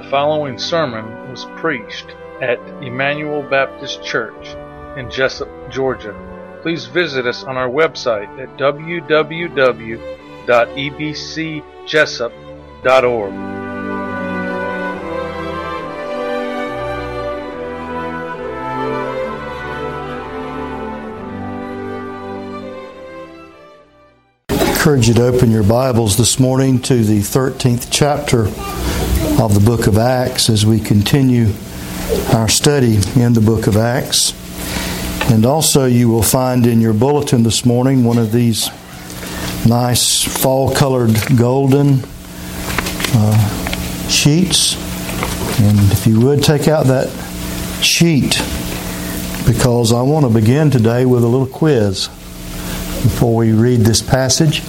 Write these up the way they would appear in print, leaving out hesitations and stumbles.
following sermon was preached at Emmanuel Baptist Church in Jessup, Georgia. Please visit us on our website at www.ebcjessup.org. I encourage you to open your Bibles this morning to the 13th chapter of the book of Acts as we continue our study in the book of Acts. And also you will find in your bulletin this morning one of these nice fall-colored golden sheets. And if you would, take out that sheet, because I want to begin today with a little quiz before we read this passage.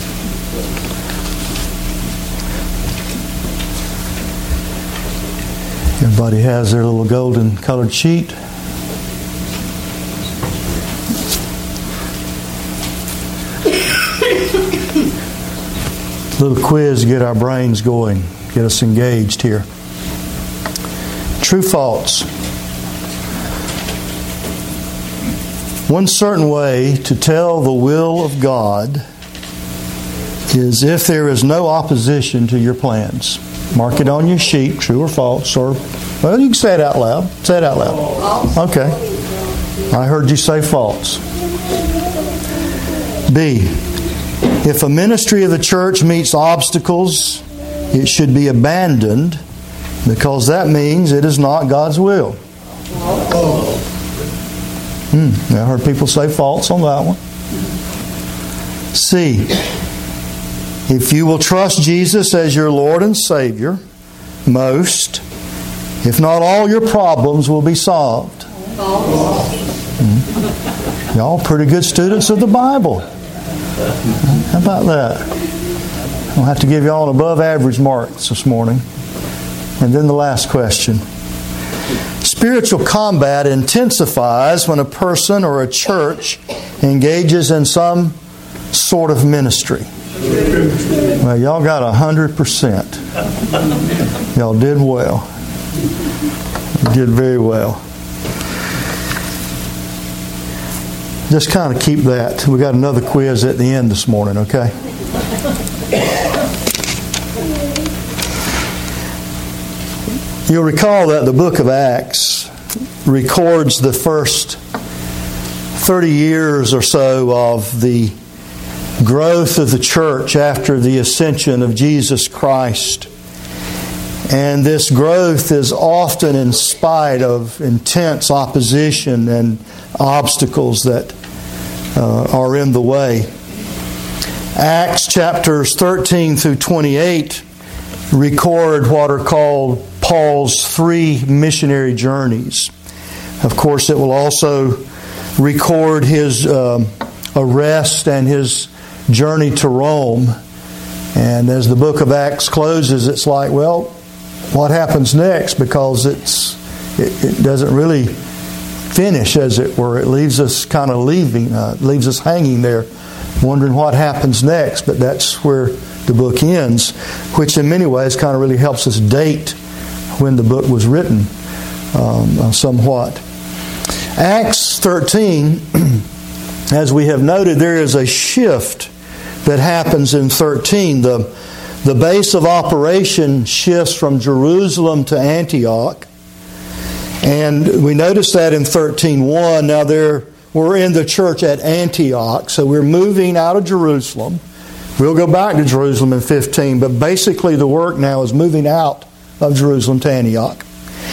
Everybody has their little golden colored sheet. Little quiz to get our brains going, get us engaged here. True, false. One certain way to tell the will of God is if there is no opposition to your plans. Mark it on your sheet, true or false, or, well, you can say it out loud. Say it out loud. Okay. I heard you say false. B, if a ministry of the church meets obstacles, it should be abandoned, because that means it is not God's will. I heard people say false on that one. C, if you will trust Jesus as your Lord and Savior, most, if not all, your problems will be solved. Y'all pretty good students of the Bible. How about that? I'll have to give y'all an above average marks this morning. And then the last question. Spiritual combat intensifies when a person or a church engages in some sort of ministry. Well, y'all got 100%. Y'all did well. You did very well. Just kind of keep that. We got another quiz at the end this morning, okay? You'll recall that the book of Acts records the first 30 years or so of the growth of the church after the ascension of Jesus Christ. And this growth is often in spite of intense opposition and obstacles that are in the way. Acts chapters 13 through 28 record what are called Paul's 3 missionary journeys. Of course, it will also record his arrest and his journey to Rome. And as the book of Acts closes, it's like, well, what happens next? Because it doesn't really finish, as it were. It leaves us kind of leaves us hanging there, wondering what happens next. But that's where the book ends, which in many ways kind of really helps us date when the book was written somewhat. Acts 13, as we have noted, there is a shift that happens in 13. The base of operation shifts from Jerusalem to Antioch. And we notice that in 13:1. Now we're in the church at Antioch, so we're moving out of Jerusalem. We'll go back to Jerusalem in 15, but basically the work now is moving out of Jerusalem to Antioch.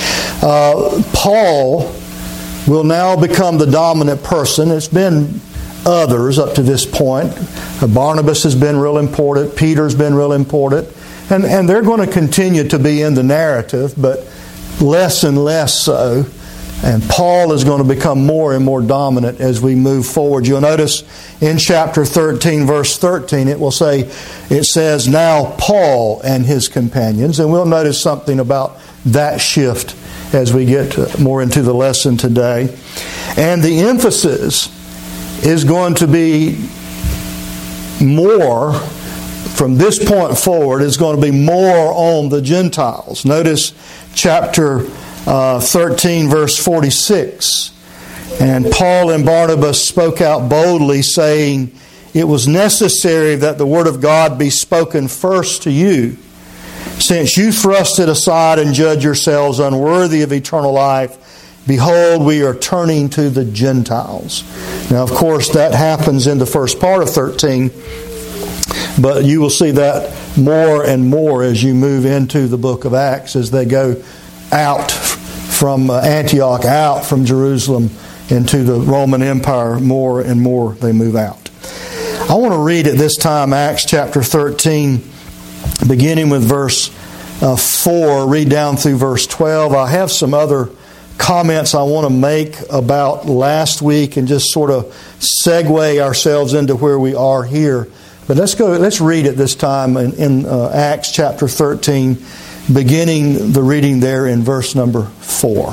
Paul will now become the dominant person. It's been others up to this point. Barnabas has been real important. Peter's been real important. And they're going to continue to be in the narrative, but less and less so. And Paul is going to become more and more dominant as we move forward. You'll notice in chapter 13, verse 13, it says, now Paul and his companions. And we'll notice something about that shift as we get more into the lesson today. And the emphasis is going to be more from this point forward is going to be more on the Gentiles. Notice chapter 13, verse 46. And Paul and Barnabas spoke out boldly, saying, "It was necessary that the word of God be spoken first to you, since you thrust it aside and judge yourselves unworthy of eternal life. Behold, we are turning to the Gentiles." Now, of course, that happens in the first part of 13, but you will see that more and more as you move into the book of Acts, as they go out from Antioch, out from Jerusalem into the Roman Empire. More and more they move out. I want to read at this time Acts chapter 13, beginning with verse 4, read down through verse 12. I have some other comments I want to make about last week and just sort of segue ourselves into where we are here. But let's read at this time in Acts chapter 13, beginning the reading there in verse number 4.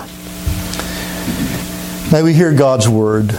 May we hear God's word.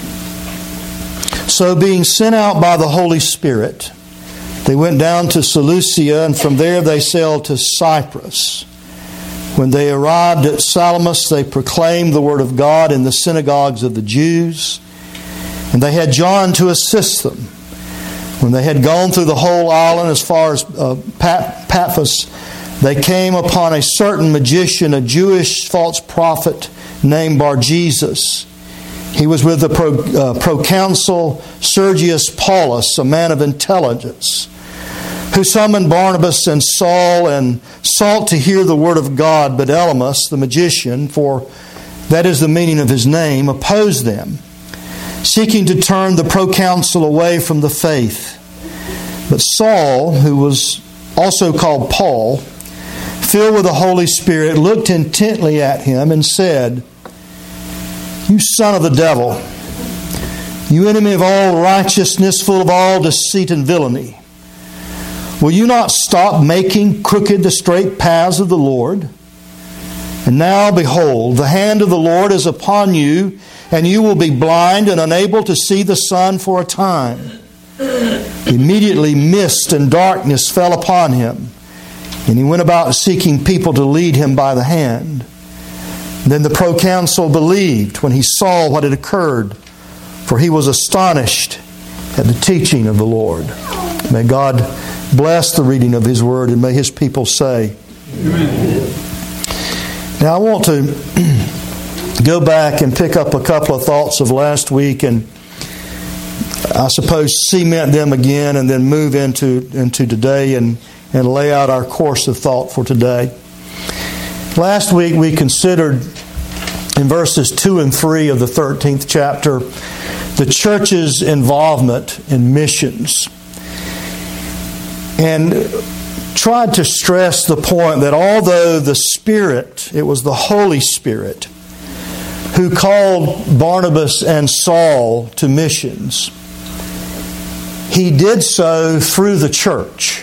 "So being sent out by the Holy Spirit, they went down to Seleucia, and from there they sailed to Cyprus. When they arrived at Salamis, they proclaimed the word of God in the synagogues of the Jews, and they had John to assist them. When they had gone through the whole island as far as Paphos, they came upon a certain magician, a Jewish false prophet named Bar-Jesus. He was with the proconsul Sergius Paulus, a man of intelligence, who summoned Barnabas and Saul and sought to hear the word of God. But Elymas, the magician, for that is the meaning of his name, opposed them, seeking to turn the proconsul away from the faith. But Saul, who was also called Paul, filled with the Holy Spirit, looked intently at him and said, "You son of the devil, you enemy of all righteousness, full of all deceit and villainy, will you not stop making crooked the straight paths of the Lord? And now, behold, the hand of the Lord is upon you, and you will be blind and unable to see the sun for a time." Immediately mist and darkness fell upon him, and he went about seeking people to lead him by the hand. Then the proconsul believed when he saw what had occurred, for he was astonished at the teaching of the Lord. May God bless the reading of His Word, and may His people say, Amen. Now I want to go back and pick up a couple of thoughts of last week and I suppose cement them again and then move into today and lay out our course of thought for today. Last week we considered in verses 2 and 3 of the 13th chapter the church's involvement in missions, and tried to stress the point that although the Spirit, it was the Holy Spirit who called Barnabas and Saul to missions, He did so through the church.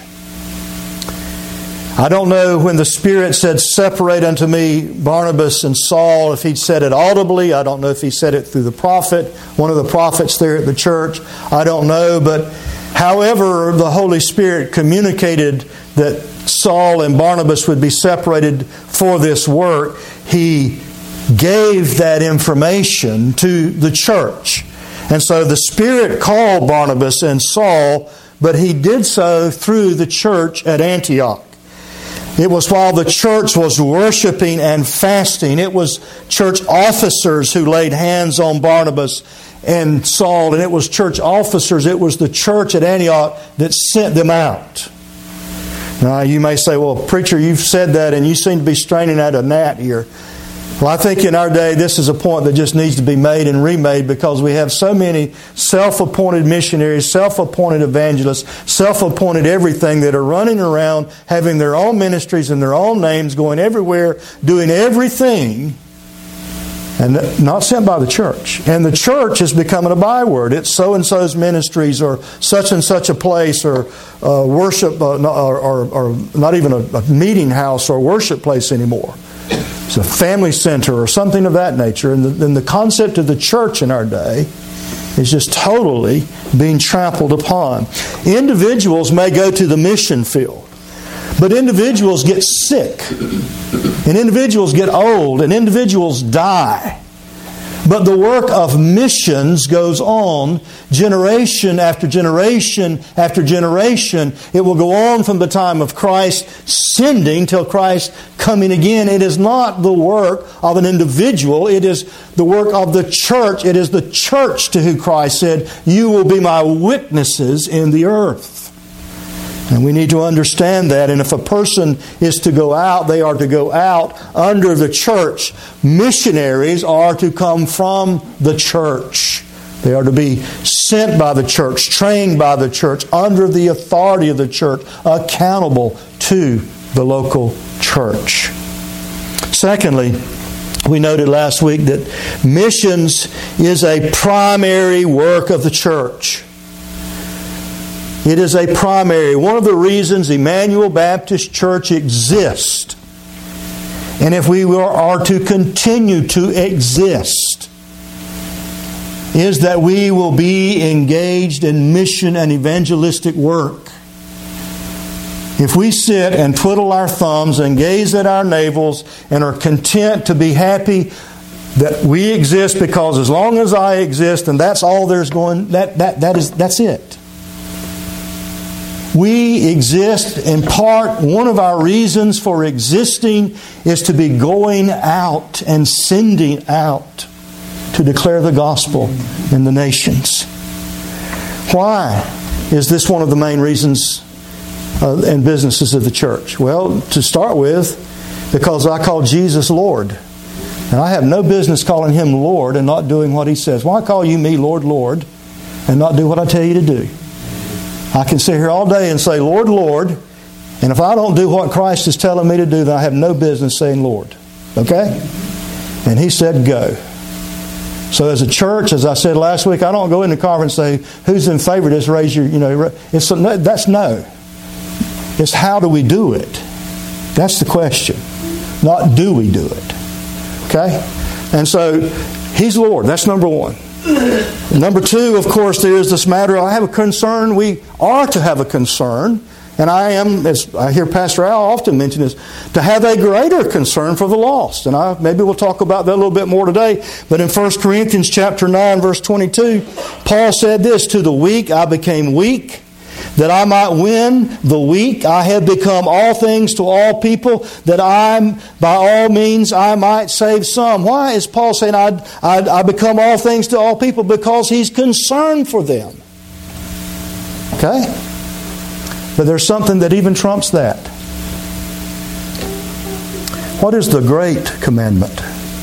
I don't know when the Spirit said, "Separate unto me Barnabas and Saul," if He said it audibly. I don't know if He said it through the prophet, one of the prophets there at the church. I don't know. But however the Holy Spirit communicated that Saul and Barnabas would be separated for this work, He gave that information to the church. And so the Spirit called Barnabas and Saul, but He did so through the church at Antioch. It was while the church was worshiping and fasting. It was church officers who laid hands on Barnabas and Saul, and it was church officers, it was the church at Antioch that sent them out. Now you may say, "Well, preacher, you've said that and you seem to be straining at a gnat here." Well, I think in our day this is a point that just needs to be made and remade, because we have so many self-appointed missionaries, self-appointed evangelists, self-appointed everything that are running around having their own ministries and their own names, going everywhere, doing everything, and not sent by the church. And the church is becoming a byword. It's so-and-so's ministries, or such and such a place, or worship, or not even a meeting house or worship place anymore. It's a family center or something of that nature. And the concept of the church in our day is just totally being trampled upon. Individuals may go to the mission field, but individuals get sick, and individuals get old, and individuals die. But the work of missions goes on generation after generation after generation. It will go on from the time of Christ sending till Christ coming again. It is not the work of an individual. It is the work of the church. It is the church to whom Christ said, "You will be my witnesses in the earth." And we need to understand that. And if a person is to go out, they are to go out under the church. Missionaries are to come from the church. They are to be sent by the church, trained by the church, under the authority of the church, accountable to the local church. Secondly, we noted last week that missions is a primary work of the church. It is a primary. One of the reasons Emmanuel Baptist Church exists, and if we are to continue to exist, is that we will be engaged in mission and evangelistic work. If we sit and twiddle our thumbs and gaze at our navels and are content to be happy that we exist because as long as I exist and that's all there's going, that's it. We exist in part. One of our reasons for existing is to be going out and sending out to declare the gospel in the nations. Why is this one of the main reasons and businesses of the church? Well, to start with, because I call Jesus Lord. And I have no business calling Him Lord and not doing what He says. Why call you me Lord, Lord, and not do what I tell you to do? I can sit here all day and say, Lord, Lord, and if I don't do what Christ is telling me to do, then I have no business saying Lord. Okay? And He said, go. So as a church, as I said last week, I don't go in the conference and say, who's in favor of this? Raise your, that's no. It's how do we do it? That's the question. Not do we do it. Okay? And so, He's Lord. That's number one. Number two, of course, there is this matter. I have a concern. We are to have a concern. And I am, as I hear Pastor Al often mention this, to have a greater concern for the lost. And maybe we'll talk about that a little bit more today. But in 1 Corinthians chapter 9, verse 22, Paul said this, to the weak I became weak, that I might win the weak. I have become all things to all people, that by all means I might save some. Why is Paul saying I become all things to all people? Because he's concerned for them. Okay? But there's something that even trumps that. What is the great commandment?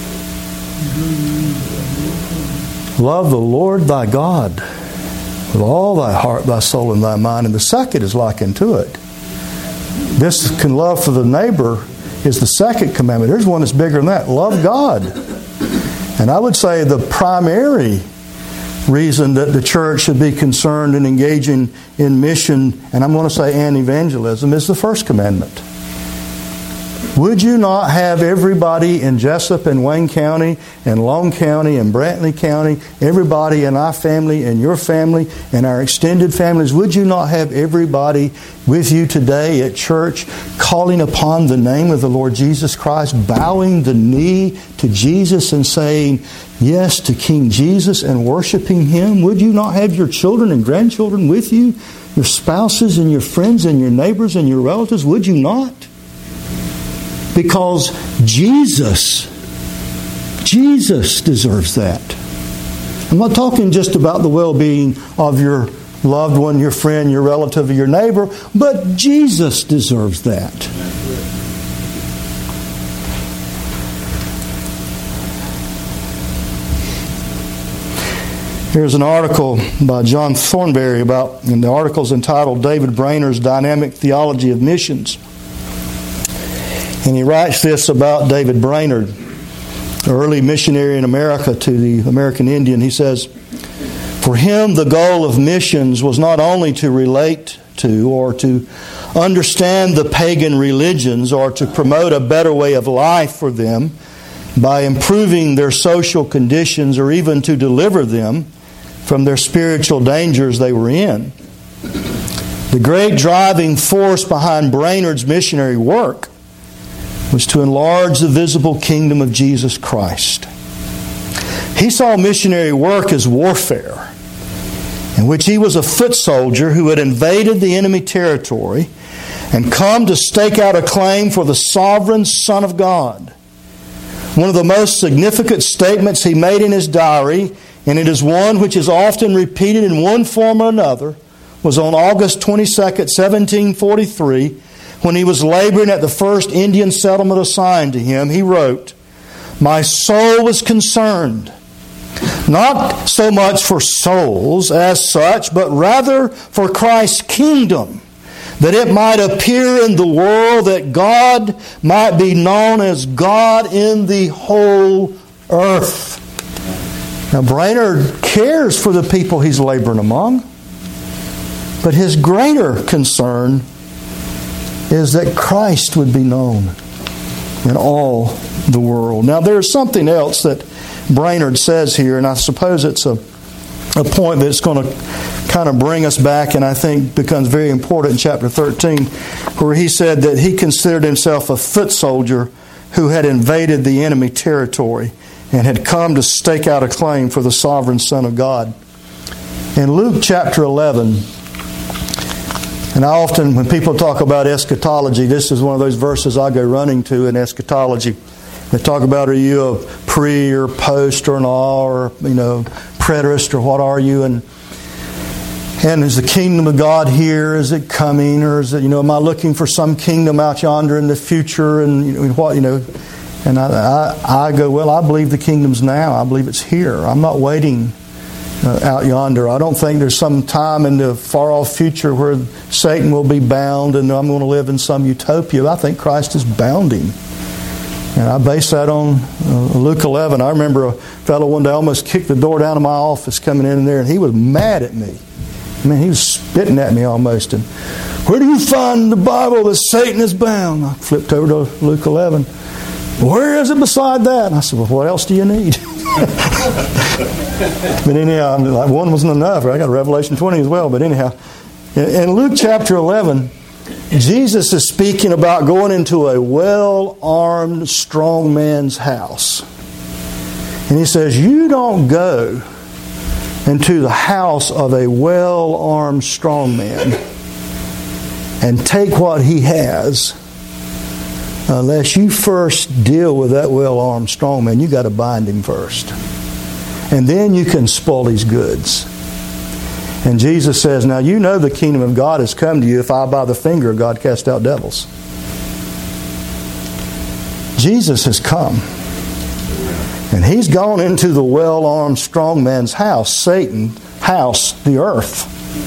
Love the Lord thy God with all thy heart, thy soul, and thy mind. And the second is like unto it. This love for the neighbor is the second commandment. There's one that's bigger than that. Love God. And I would say the primary reason that the church should be concerned in engaging in mission, and I'm going to say and evangelism, is the first commandment. Would you not have everybody in Jessup and Wayne County and Long County and Brantley County, everybody in our family and your family and our extended families, would you not have everybody with you today at church calling upon the name of the Lord Jesus Christ, bowing the knee to Jesus and saying yes to King Jesus and worshiping Him? Would you not have your children and grandchildren with you, your spouses and your friends and your neighbors and your relatives? Would you not? Because Jesus deserves that. I'm not talking just about the well-being of your loved one, your friend, your relative, or your neighbor, but Jesus deserves that. Here's an article by John Thornberry and the article's entitled David Brainer's Dynamic Theology of Missions. And he writes this about David Brainerd, an early missionary in America to the American Indian. He says, for him, the goal of missions was not only to relate to or to understand the pagan religions or to promote a better way of life for them by improving their social conditions or even to deliver them from their spiritual dangers they were in. The great driving force behind Brainerd's missionary work was to enlarge the visible kingdom of Jesus Christ. He saw missionary work as warfare, in which he was a foot soldier who had invaded the enemy territory and come to stake out a claim for the sovereign Son of God. One of the most significant statements he made in his diary, and it is one which is often repeated in one form or another, was on August 22nd, 1743, when he was laboring at the first Indian settlement assigned to him. He wrote, "My soul was concerned, not so much for souls as such, but rather for Christ's kingdom, that it might appear in the world, that God might be known as God in the whole earth." Now, Brainerd cares for the people he's laboring among, but his greater concern is that Christ would be known in all the world. Now, there's something else that Brainerd says here, and I suppose it's a point that's going to kind of bring us back, and I think becomes very important in chapter 13, where he said that he considered himself a foot soldier who had invaded the enemy territory and had come to stake out a claim for the sovereign Son of God. In Luke chapter 11, and I often, when people talk about eschatology, this is one of those verses I go running to in eschatology. They talk about, are you a pre or post or an all, or, preterist, or what are you? And is the kingdom of God here? Is it coming? Or is it, am I looking for some kingdom out yonder in the future? And what, And I go, well, I believe the kingdom's now. I believe it's here. I'm not waiting out yonder. I don't think there's some time in the far-off future where Satan will be bound and I'm going to live in some utopia. I think Christ is bounding. And I base that on Luke 11. I remember a fellow one day almost kicked the door down to my office coming in there, and he was mad at me. I mean, he was spitting at me almost. And, where do you find in the Bible that Satan is bound? I flipped over to Luke 11. Where is it beside that? And I said, well, what else do you need? But anyhow, one wasn't enough. I got Revelation 20 as well. But anyhow, in Luke chapter 11, Jesus is speaking about going into a well-armed, strong man's house. And he says, you don't go into the house of a well-armed, strong man and take what he has unless you first deal with that well-armed, strong man. You got to bind him first. And then you can spoil his goods. And Jesus says, now you know the kingdom of God has come to you if I by the finger of God cast out devils. Jesus has come. And he's gone into the well-armed strong man's house, Satan's house, the earth.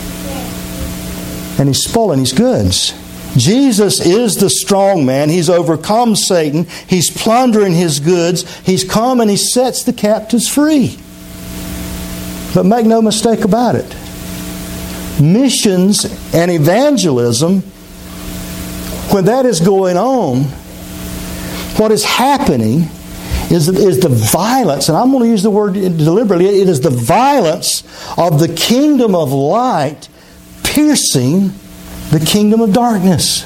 And he's spoiling his goods. Jesus is the strong man. He's overcome Satan. He's plundering his goods. He's come and he sets the captives free. But make no mistake about it. Missions and evangelism, when that is going on, what is happening is the violence, and I'm going to use the word deliberately, it is the violence of the kingdom of light piercing the kingdom of darkness.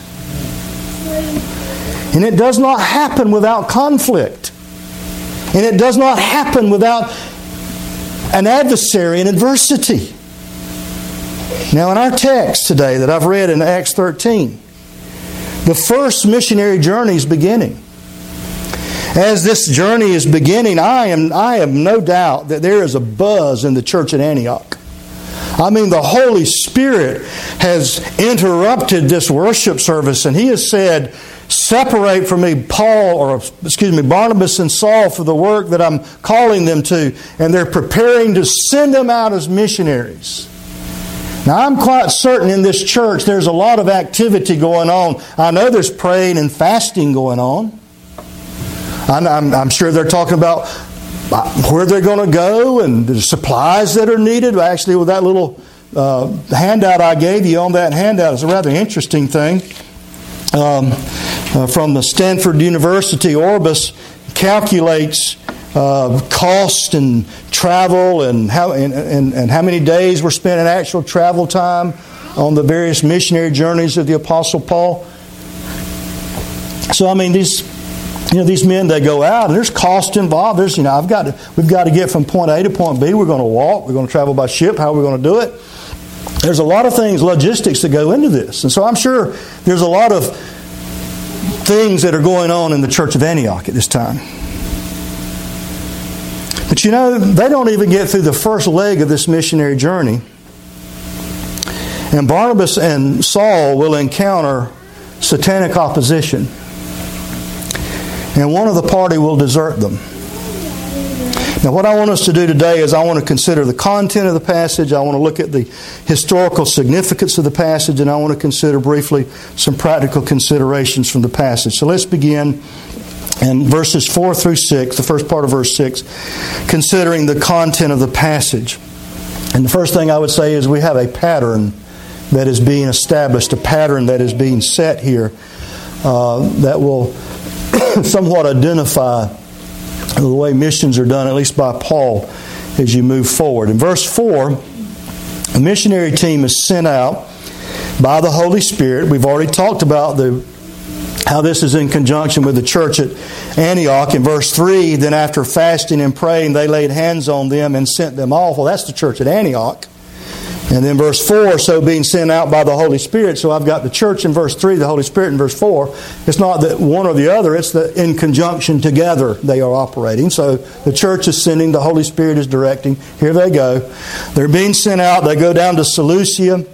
And it does not happen without conflict. And it does not happen without an adversary and adversity. Now, in our text today that I've read in Acts 13, the first missionary journey is beginning. As this journey is beginning, I have no doubt that there is a buzz in the church at Antioch. I mean, the Holy Spirit has interrupted this worship service, and He has said, separate from me Barnabas and Saul for the work that I'm calling them to. And they're preparing to send them out as missionaries. Now, I'm quite certain in this church there's a lot of activity going on. I know there's praying and fasting going on. I'm sure they're talking about where they're going to go and the supplies that are needed. Actually, with that little handout I gave you on that handout, it's a rather interesting thing. From the Stanford University, Orbis calculates cost and travel and how many days were spent in actual travel time on the various missionary journeys of the Apostle Paul. So, I mean, these men, they go out and there's cost involved. There's, we've got to get from point A to point B. We're going to walk. We're going to travel by ship. How are we going to do it? There's a lot of things, logistics that go into this. And so I'm sure there's a lot of things that are going on in the church of Antioch at this time. But they don't even get through the first leg of this missionary journey. And Barnabas and Saul will encounter satanic opposition. And one of the party will desert them. Now, what I want us to do today is I want to consider the content of the passage. I want to look at the historical significance of the passage, and I want to consider briefly some practical considerations from the passage. So let's begin in verses 4 through 6, the first part of verse 6, considering the content of the passage. And the first thing I would say is we have a pattern that is being established, a pattern that is being set here that will somewhat identify the way missions are done, at least by Paul, as you move forward. In verse 4, a missionary team is sent out by the Holy Spirit. We've already talked about how this is in conjunction with the church at Antioch. In verse 3, then after fasting and praying, they laid hands on them and sent them off. Well, that's the church at Antioch. And then verse 4, so being sent out by the Holy Spirit. So I've got the church in verse 3, the Holy Spirit in verse 4. It's not that one or the other, it's that in conjunction together they are operating. So the church is sending, the Holy Spirit is directing. Here they go. They're being sent out. They go down to Seleucia.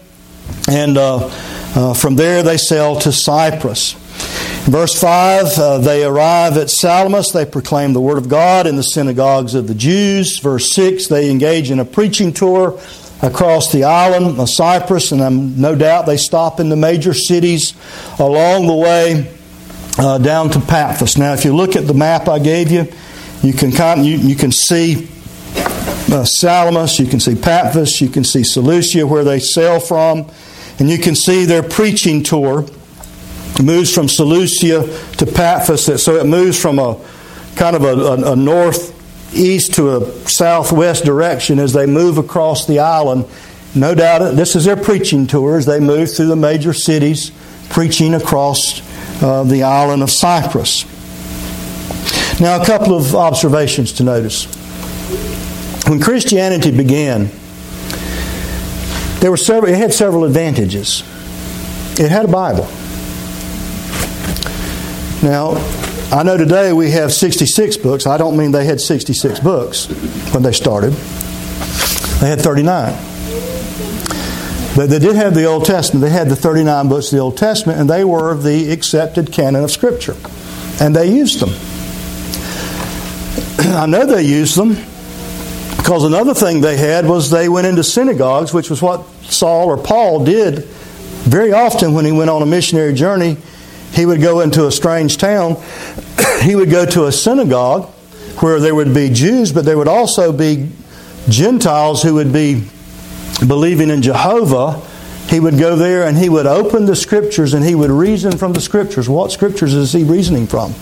And from there they sail to Cyprus. In verse 5, they arrive at Salamis. They proclaim the Word of God in the synagogues of the Jews. Verse 6, they engage in a preaching tour across the island of Cyprus, and no doubt they stop in the major cities along the way down to Paphos. Now, if you look at the map I gave you, you can see Salamis, you can see Paphos, you can see Seleucia, where they sail from, and you can see their preaching tour. It moves from Seleucia to Paphos, so it moves from a kind of a northeast to a southwest direction as they move across the island. No doubt this is their preaching tour as they move through the major cities, preaching across the island of Cyprus. Now, a couple of observations to notice. When Christianity began, it had several advantages. It had a Bible. Now, I know today we have 66 books. I don't mean they had 66 books when they started. They had 39. But they did have the Old Testament. They had the 39 books of the Old Testament, and they were the accepted canon of Scripture. And they used them. I know they used them because another thing they had was they went into synagogues, which was what Saul or Paul did very often when he went on a missionary journey. He would go into a strange town. He would go to a synagogue where there would be Jews, but there would also be Gentiles who would be believing in Jehovah. He would go there and he would open the Scriptures and he would reason from the Scriptures. What Scriptures is he reasoning from?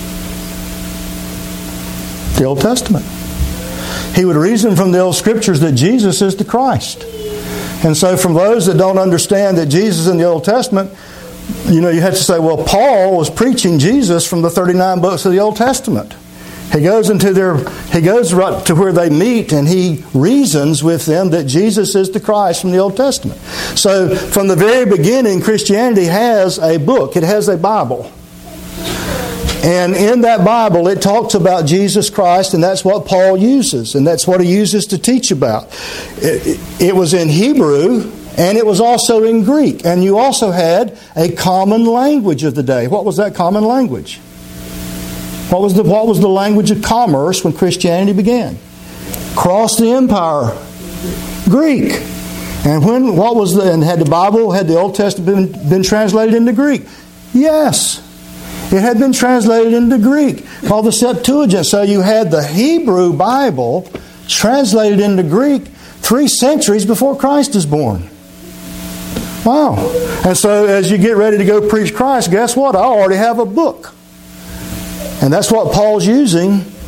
The Old Testament. He would reason from the Old Scriptures that Jesus is the Christ. And so from those that don't understand that Jesus is in the Old Testament, you have to say, well, Paul was preaching Jesus from the 39 books of the Old Testament. He goes right to where they meet and he reasons with them that Jesus is the Christ from the Old Testament. So from the very beginning, Christianity has a book. It has a Bible. And in that Bible, it talks about Jesus Christ, and that's what Paul uses, and that's what he uses to teach about. It was in Hebrew, and it was also in Greek. And you also had a common language of the day. What was that common language? What was the language of commerce when Christianity began? Across the empire, Greek. And had the Old Testament been translated into Greek? Yes. It had been translated into Greek, called the Septuagint. So you had the Hebrew Bible translated into Greek 3 centuries before Christ is born. Wow. And so as you get ready to go preach Christ, guess what? I already have a book. And that's what Paul's using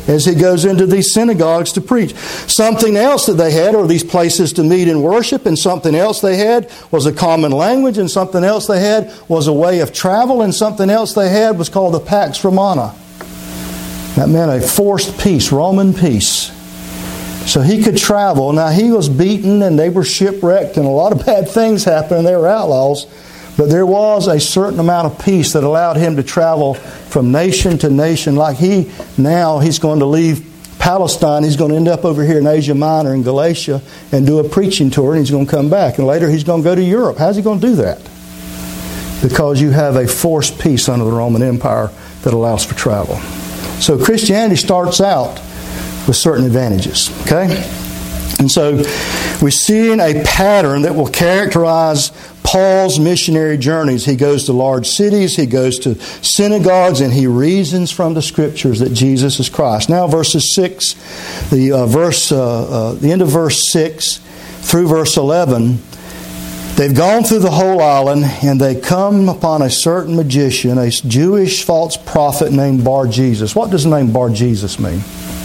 as he goes into these synagogues to preach. Something else that they had are these places to meet and worship, and something else they had was a common language, and something else they had was a way of travel, and something else they had was called the Pax Romana. That meant a forced peace, Roman peace. So he could travel. Now he was beaten and they were shipwrecked and a lot of bad things happened and they were outlaws. But there was a certain amount of peace that allowed him to travel from nation to nation. Like he's going to leave Palestine. He's going to end up over here in Asia Minor in Galatia and do a preaching tour, and he's going to come back. And later he's going to go to Europe. How's he going to do that? Because you have a forced peace under the Roman Empire that allows for travel. So Christianity starts out with certain advantages. Okay? And so we're seeing a pattern that will characterize Paul's missionary journeys. He goes to large cities, he goes to synagogues, and he reasons from the Scriptures that Jesus is Christ. Now, verses 6, the end of verse 6 through verse 11, they've gone through the whole island, and they come upon a certain magician, a Jewish false prophet named Bar-Jesus. What does the name Bar-Jesus mean?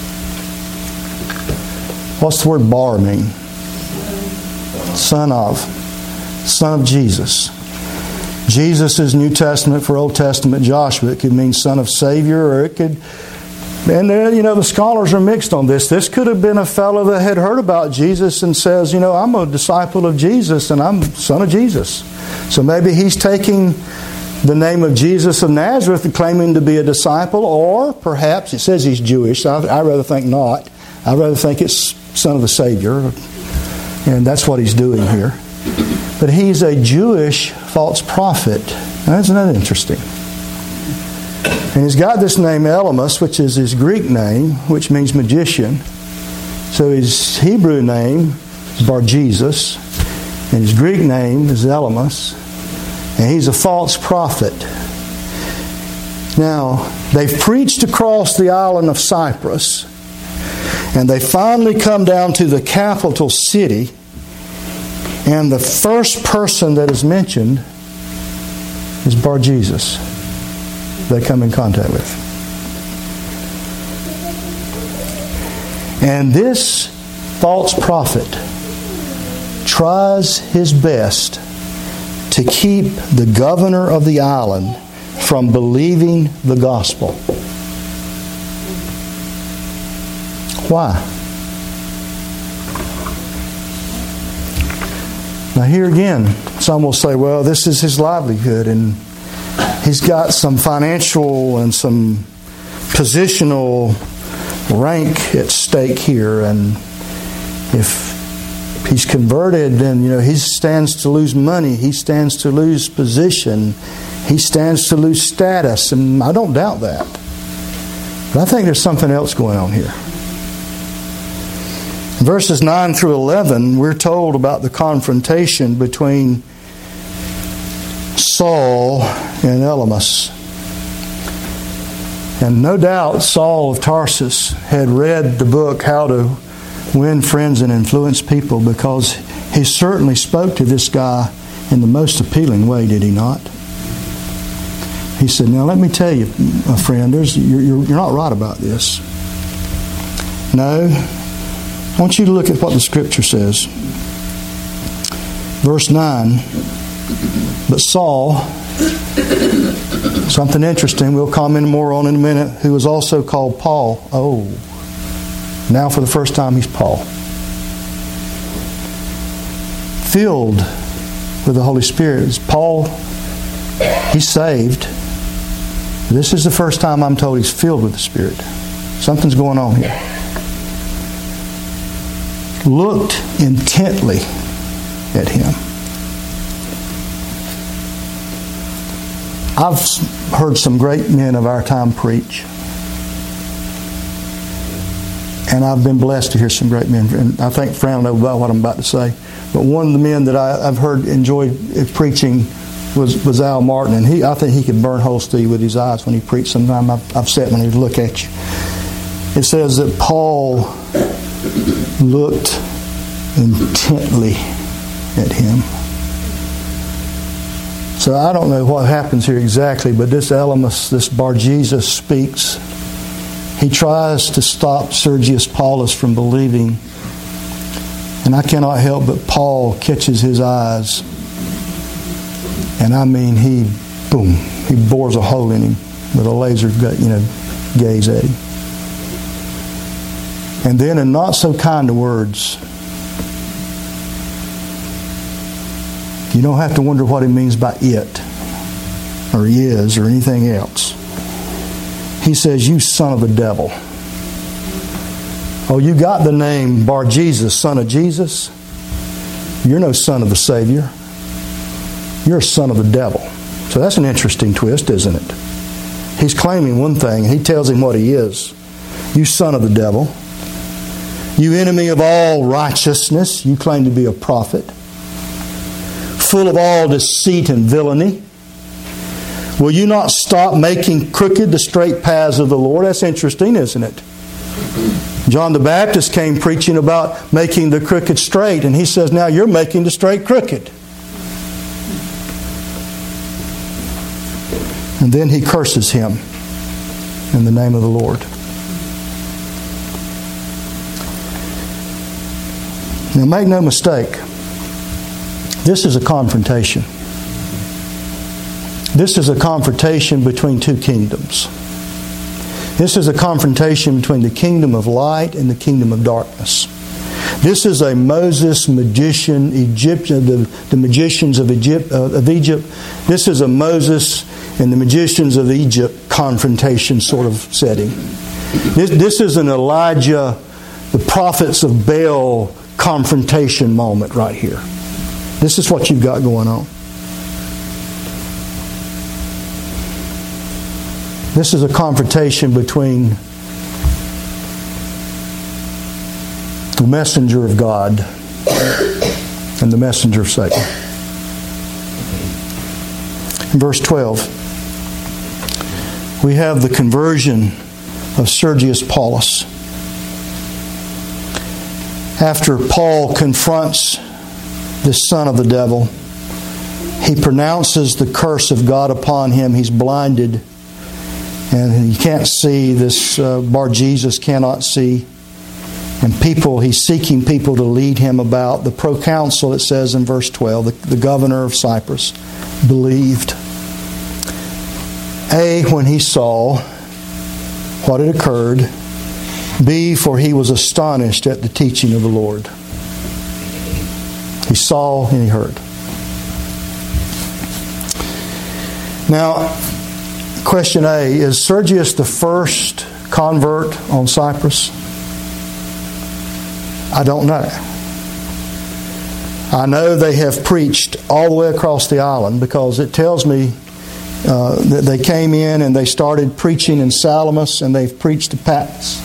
What's the word bar mean? Son of Jesus. Jesus is New Testament for Old Testament Joshua. It could mean son of Savior, or it could... And the scholars are mixed on this. This could have been a fellow that had heard about Jesus and says, I'm a disciple of Jesus and I'm son of Jesus. So maybe he's taking the name of Jesus of Nazareth and claiming to be a disciple, or perhaps it says he's Jewish. I rather think not. I rather think it's son of the Savior. And that's what he's doing here. But he's a Jewish false prophet. Now, isn't that interesting? And he's got this name Elymas, which is his Greek name, which means magician. So his Hebrew name is Bar-Jesus, and his Greek name is Elymas, and he's a false prophet. Now, they've preached across the island of Cyprus, and they finally come down to the capital city, and the first person that is mentioned is Bar-Jesus. They come in contact with. And this false prophet tries his best to keep the governor of the island from believing the gospel. Why? Now here again, some will say, well, this is his livelihood and he's got some financial and some positional rank at stake here, and if he's converted, then he stands to lose money, he stands to lose position, he stands to lose status, and I don't doubt that. But I think there's something else going on here. In verses 9 through 11, we're told about the confrontation between Saul and Elymas. And no doubt Saul of Tarsus had read the book How to Win Friends and Influence People, because he certainly spoke to this guy in the most appealing way, did he not? He said, now let me tell you, my friend, you're not right about this. No. I want you to look at what the Scripture says. Verse 9. But Saul, something interesting we'll comment more on in a minute, who was also called Paul. Oh, now for the first time he's Paul. Filled with the Holy Spirit. Paul, he's saved. This is the first time I'm told he's filled with the Spirit. Something's going on here. Looked intently at him. I've heard some great men of our time preach. And I've been blessed to hear some great men. And I think Fran will know about what I'm about to say. But one of the men that I've heard enjoyed preaching was Al Martin. And I think he could burn holes through you with his eyes when he preached. Sometimes I've sat when he would look at you. It says that Paul looked intently at him. So I don't know what happens here exactly, but this Elymas, this Bar-Jesus speaks, he tries to stop Sergius Paulus from believing. And I cannot help but Paul catches his eyes. And I mean, he bores a hole in him with a laser gaze at him. And then in not so kind of words, you don't have to wonder what he means by it, or is, or anything else. He says, "You son of the devil." Oh, you got the name Bar Jesus, son of Jesus? You're no son of the Savior. You're a son of the devil. So that's an interesting twist, isn't it? He's claiming one thing, and he tells him what he is. You son of the devil. You enemy of all righteousness. You claim to be a prophet. Full of all deceit and villainy. Will you not stop making crooked the straight paths of the Lord? That's interesting, isn't it? John the Baptist came preaching about making the crooked straight, and he says, now you're making the straight crooked. And then he curses him in the name of the Lord. Now make no mistake, this is a confrontation. This is a confrontation between two kingdoms. This is a confrontation between the kingdom of light and the kingdom of darkness. This is a Moses magician, Egyptian, the magicians of Egypt. This is a Moses and the magicians of Egypt confrontation sort of setting. This is an Elijah, the prophets of Baal confrontation moment right here. This is what you've got going on. This is a confrontation between the messenger of God and the messenger of Satan. In verse 12, we have the conversion of Sergius Paulus. After Paul confronts this son of the devil, he pronounces the curse of God upon him. He's blinded, and he can't see. This Bar Jesus cannot see. And he's seeking people to lead him about. The proconsul, it says in verse 12, the governor of Cyprus, believed. A, when he saw what had occurred. B, for he was astonished at the teaching of the Lord. He saw and he heard. Now, question A, is Sergius the first convert on Cyprus? I don't know. I know they have preached all the way across the island, because it tells me that they came in and they started preaching in Salamis, and they've preached to Paphos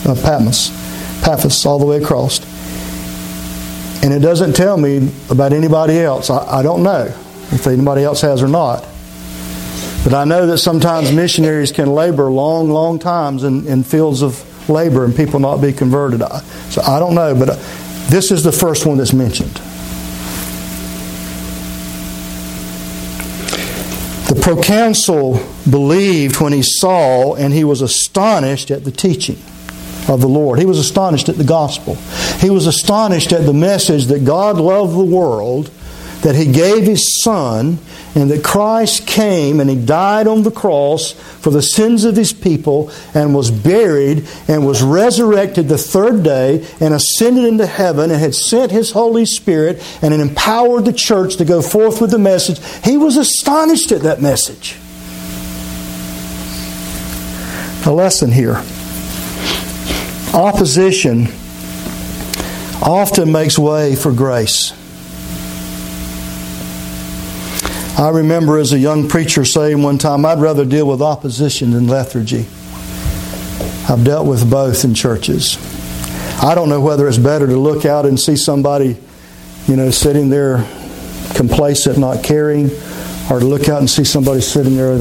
all the way across. And it doesn't tell me about anybody else. I don't know if anybody else has or not. But I know that sometimes missionaries can labor long, long times in fields of labor and people not be converted. So I don't know, but this is the first one that's mentioned. The proconsul believed when he saw, and he was astonished at the teaching of the Lord. He was astonished at the gospel. He was astonished at the message that God loved the world, that He gave His Son, and that Christ came and He died on the cross for the sins of His people, and was buried and was resurrected the third day and ascended into heaven, and had sent His Holy Spirit and had empowered the church to go forth with the message. He was astonished at that message. A lesson here. Opposition often makes way for grace. I remember as a young preacher saying one time, I'd rather deal with opposition than lethargy. I've dealt with both in churches. I don't know whether it's better to look out and see somebody, sitting there complacent, not caring, or to look out and see somebody sitting there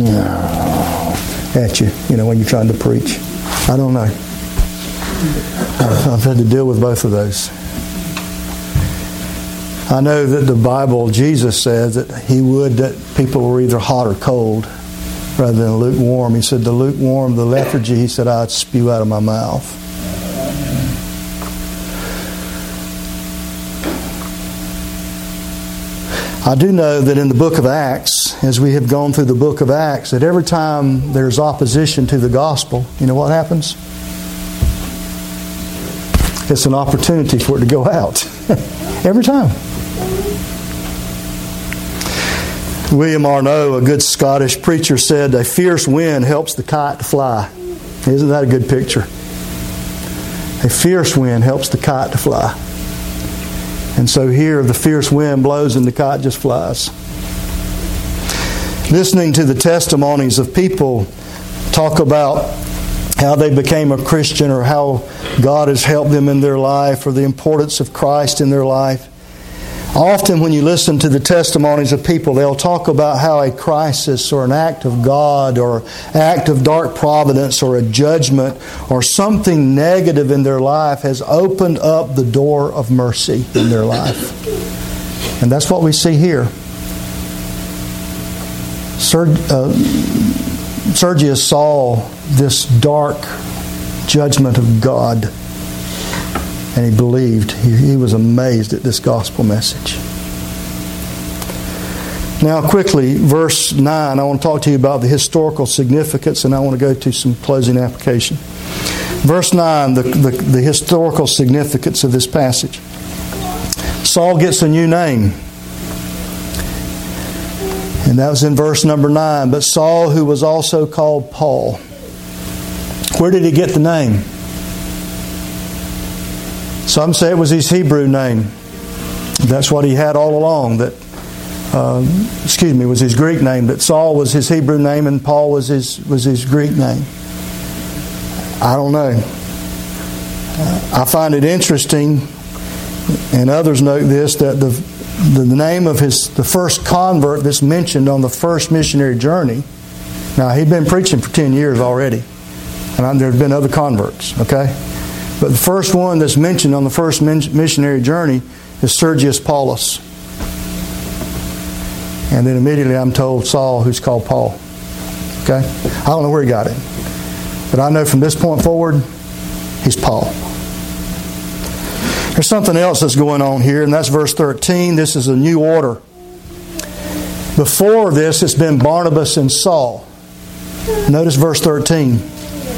at you, when you're trying to preach. I don't know. I've had to deal with both of those. I know that the Bible, Jesus said that He would that people were either hot or cold. rather than lukewarm. He said, the lukewarm, the lethargy, he said, I'd spew out of my mouth. I do know that in the book of Acts, as we have gone through the book of Acts, that every time there's opposition to the gospel, you know what happens? It's an opportunity for it to go out. Every time. William Arnault, a good Scottish preacher, said, a fierce wind helps the kite to fly. Isn't that a good picture? A fierce wind helps the kite to fly. And so here the fierce wind blows and the kite just flies. Listening to the testimonies of people talk about how they became a Christian or how God has helped them in their life or the importance of Christ in their life. Often when you listen to the testimonies of people, they'll talk about how a crisis or an act of God or act of dark providence or a judgment or something negative in their life has opened up the door of mercy in their life. And that's what we see here. Sergius saw this dark judgment of God. And he believed. He was amazed at this gospel message. Now quickly, verse 9, I want to talk to you about the historical significance, and I want to go to some closing application. Verse 9, the historical significance of this passage. Saul gets a new name. And that was in verse number 9. But Saul, who was also called Paul. Where did he get the name? Some say it was his Hebrew name. That's what he had all along. That was his Greek name. That Saul was his Hebrew name and Paul was his Greek name. I don't know. I find it interesting, and others note this, that the name of the first convert that's mentioned on the first missionary journey. Now he'd been preaching for 10 years already, and there had been other converts. Okay. But the first one that's mentioned on the first missionary journey is Sergius Paulus. And then immediately I'm told Saul, who's called Paul. Okay? I don't know where he got it. But I know from this point forward, he's Paul. There's something else that's going on here, and that's verse 13. This is a new order. Before this, it's been Barnabas and Saul. Notice verse 13.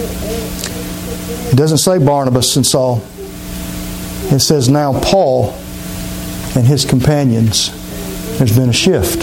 It doesn't say Barnabas and Saul. It says now Paul and his companions. There's been a shift.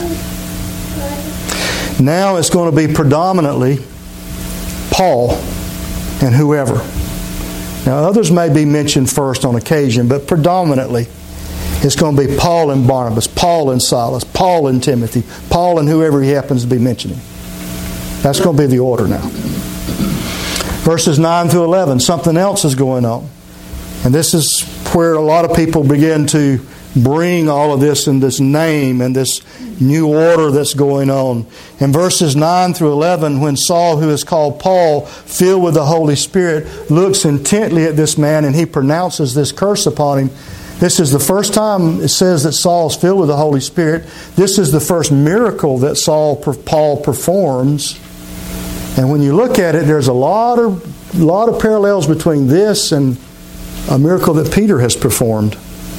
Now it's going to be predominantly Paul and whoever. Now others may be mentioned first on occasion, but predominantly it's going to be Paul and Barnabas, Paul and Silas, Paul and Timothy, Paul and whoever he happens to be mentioning. That's going to be the order now. Verses 9 through 11, something else is going on. And this is where a lot of people begin to bring all of this in this name and this new order that's going on. In verses 9 through 11, when Saul, who is called Paul, filled with the Holy Spirit, looks intently at this man and he pronounces this curse upon him. This is the first time it says that Saul's filled with the Holy Spirit. This is the first miracle that Paul performs. And when you look at it, there's a lot of parallels between this and a miracle that Peter has performed.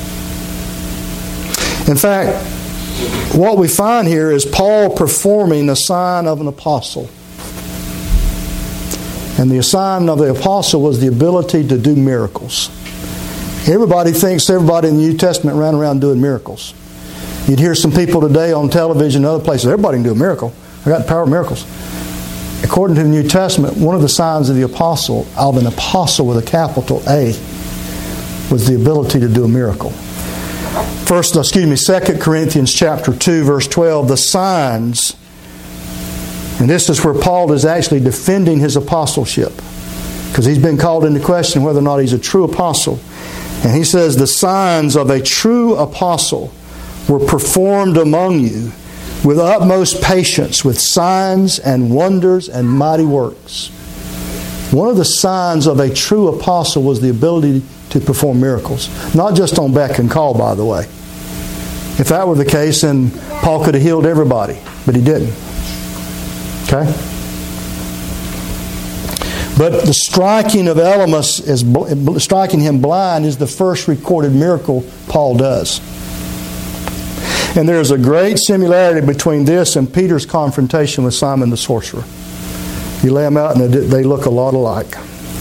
In fact, what we find here is Paul performing the sign of an apostle. And the sign of the apostle was the ability to do miracles. Everybody thinks everybody in the New Testament ran around doing miracles. You'd hear some people today on television and other places, everybody can do a miracle. I got the power of miracles. According to the New Testament, one of the signs of an apostle with a capital A, was the ability to do a miracle. 2 Corinthians chapter 2, verse 12, the signs, and this is where Paul is actually defending his apostleship, because he's been called into question whether or not he's a true apostle. And he says, the signs of a true apostle were performed among you with utmost patience, with signs and wonders and mighty works. One of the signs of a true apostle was the ability to perform miracles. Not just on beck and call, by the way. If that were the case, then Paul could have healed everybody, but he didn't. Okay? But the striking of Elymas, striking him blind, is the first recorded miracle Paul does. And there is a great similarity between this and Peter's confrontation with Simon the sorcerer. You lay them out and they look a lot alike.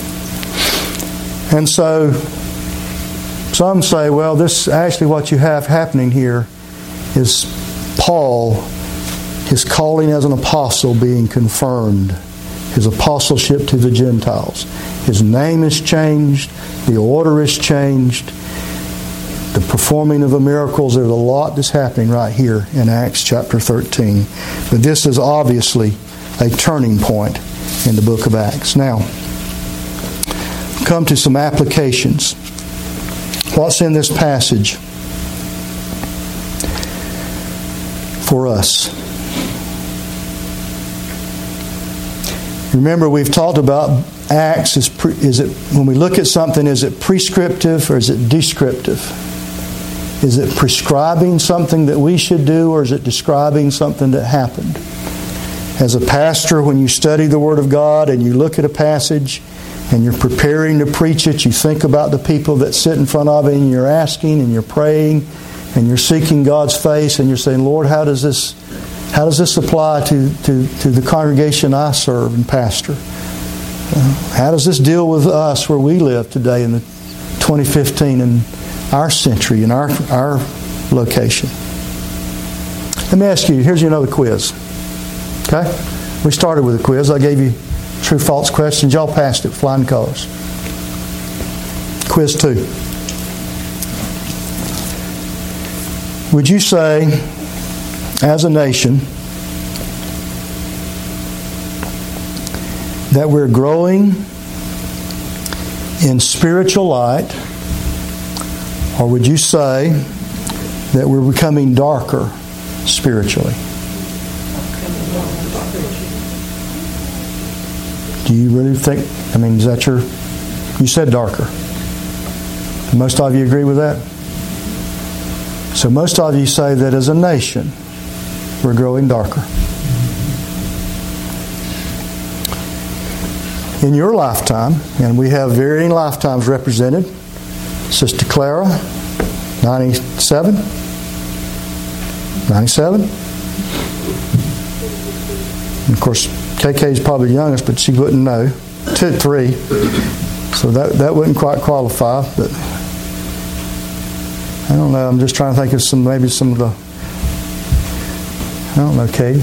And so some say, well, this actually what you have happening here is Paul, his calling as an apostle being confirmed. His apostleship to the Gentiles. His name is changed. The order is changed. The performing of the miracles, there's a lot that's happening right here in Acts chapter 13. But this is obviously a turning point in the book of Acts. Now, come to some applications. What's in this passage for us? Remember, we've talked about Acts. Is it when we look at something, is it prescriptive or is it descriptive? Is it prescribing something that we should do, or is it describing something that happened? As a pastor, when you study the Word of God and you look at a passage and you're preparing to preach it, you think about the people that sit in front of it, and you're asking and you're praying and you're seeking God's face, and you're saying, Lord, how does this apply to the congregation I serve and pastor? How does this deal with us where we live today in the 2015 in our century, in our location? Let me ask you, here's another quiz. Okay? We started with a quiz. I gave you true-false questions. Y'all passed it, flying colors. Quiz 2. Would you say, as a nation, that we're growing in spiritual light, or would you say that we're becoming darker spiritually? Do you really think, is that you said darker. Most of you agree with that? So most of you say that as a nation, we're growing darker. In your lifetime, and we have varying lifetimes represented, Sister Clara, 97? 97? And of course, KK is probably the youngest, but she wouldn't know. 3. So that wouldn't quite qualify, but I don't know. I'm just trying to think of some of the, I don't know, Kate.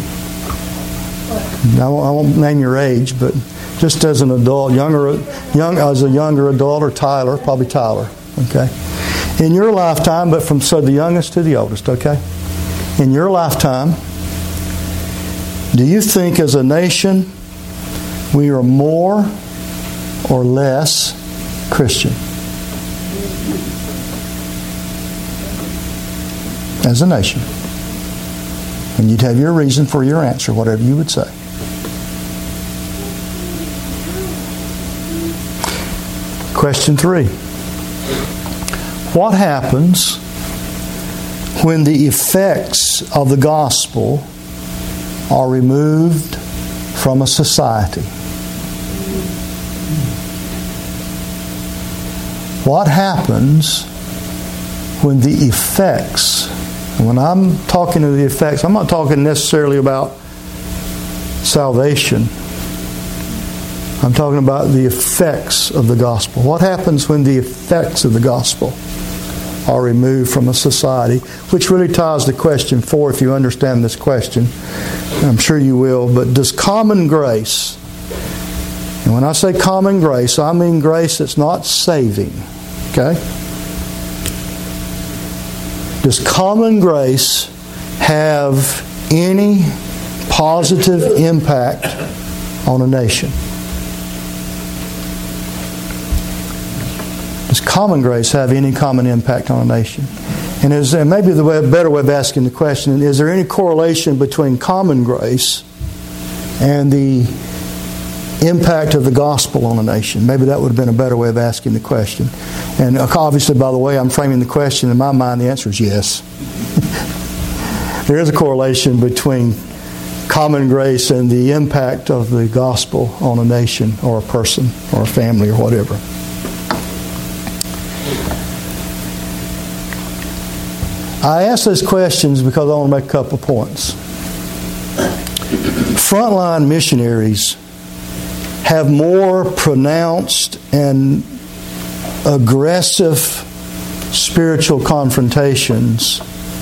I won't name your age, but just as an adult, as a younger adult, or Tyler, probably Tyler, okay? In your lifetime, but from the youngest to the oldest, okay? In your lifetime, do you think as a nation we are more or less Christian? As a nation. And you'd have your reason for your answer, whatever you would say. Question 3. What happens when the effects of the gospel are removed from a society? What happens when the effects, and when I'm talking to the effects, I'm not talking necessarily about salvation. I'm talking about the effects of the gospel. What happens when the effects of the gospel are removed from a society? Which really ties to question 4, if you understand this question. I'm sure you will. But does common grace, and when I say common grace, I mean grace that's not saving. Okay? Does common grace have any positive impact on a nation? Does common grace have any common impact on a nation? And maybe the better way of asking the question, is there any correlation between common grace and the impact of the gospel on a nation? Maybe that would have been a better way of asking the question. And obviously, by the way I'm framing the question, in my mind the answer is yes. There is a correlation between common grace and the impact of the gospel on a nation or a person or a family or whatever. I ask those questions because I want to make a couple of points. Frontline missionaries have more pronounced and aggressive spiritual confrontations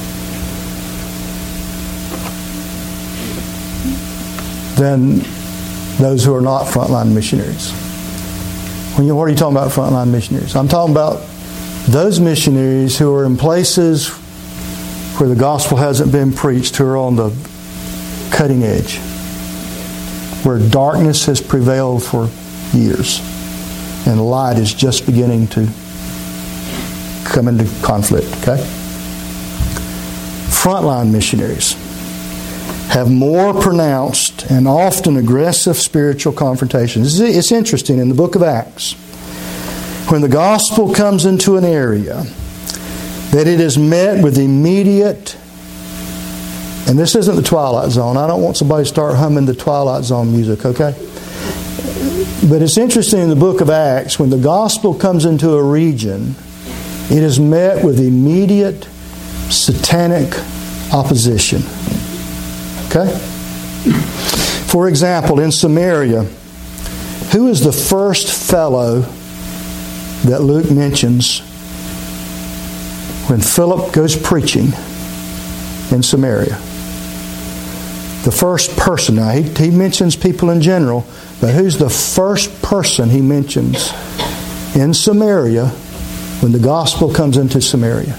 than those who are not frontline missionaries. What are you talking about, frontline missionaries? I'm talking about those missionaries who are in places where the gospel hasn't been preached, who are on the cutting edge, where darkness has prevailed for years and light is just beginning to come into conflict. Okay? Frontline missionaries have more pronounced and often aggressive spiritual confrontations. It's interesting, in the book of Acts, when the gospel comes into an area, that it is met with immediate, and this isn't the Twilight Zone. I don't want somebody to start humming the Twilight Zone music, okay? But it's interesting in the book of Acts, when the gospel comes into a region, it is met with immediate satanic opposition. Okay? For example, in Samaria, who is the first fellow that Luke mentions when Philip goes preaching in Samaria? The first person. Now, he mentions people in general, but who's the first person he mentions in Samaria when the gospel comes into Samaria?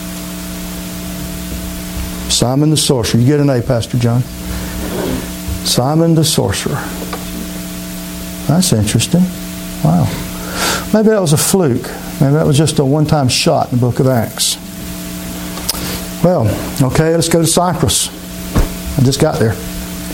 Simon the sorcerer. You get an A, Pastor John. Simon the sorcerer. That's interesting. Wow. Maybe that was a fluke. Maybe that was just a one-time shot in the book of Acts. Well, okay, let's go to Cyprus. I just got there.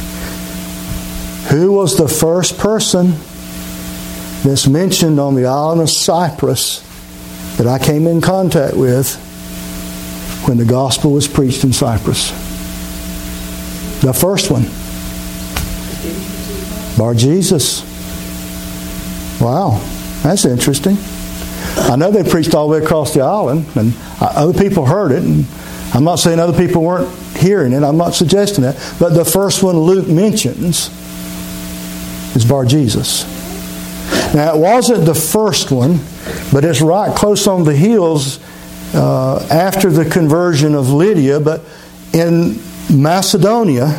Who was the first person that's mentioned on the island of Cyprus that I came in contact with when the gospel was preached in Cyprus? The first one. Bar-Jesus. Wow, that's interesting. I know they preached all the way across the island, and other people heard it, and I'm not saying other people weren't hearing it. I'm not suggesting that. But the first one Luke mentions is Bar-Jesus. Now, it wasn't the first one, but it's right close on the heels after the conversion of Lydia. But in Macedonia,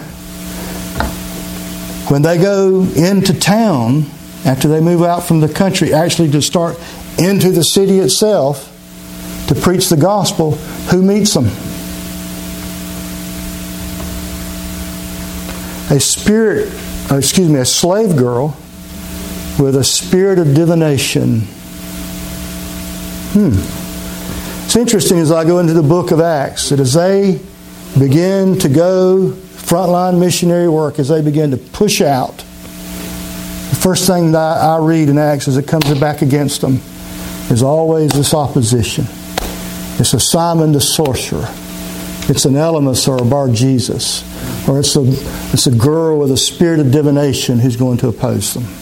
when they go into town, after they move out from the country, actually to start into the city itself to preach the gospel, who meets them? A slave girl with a spirit of divination. It's interesting as I go into the book of Acts that as they begin to go frontline missionary work, as they begin to push out, the first thing that I read in Acts as it comes back against them is always this opposition. It's a Simon the sorcerer. It's an Elymas or a Bar-Jesus. Or it's a girl with a spirit of divination who's going to oppose them.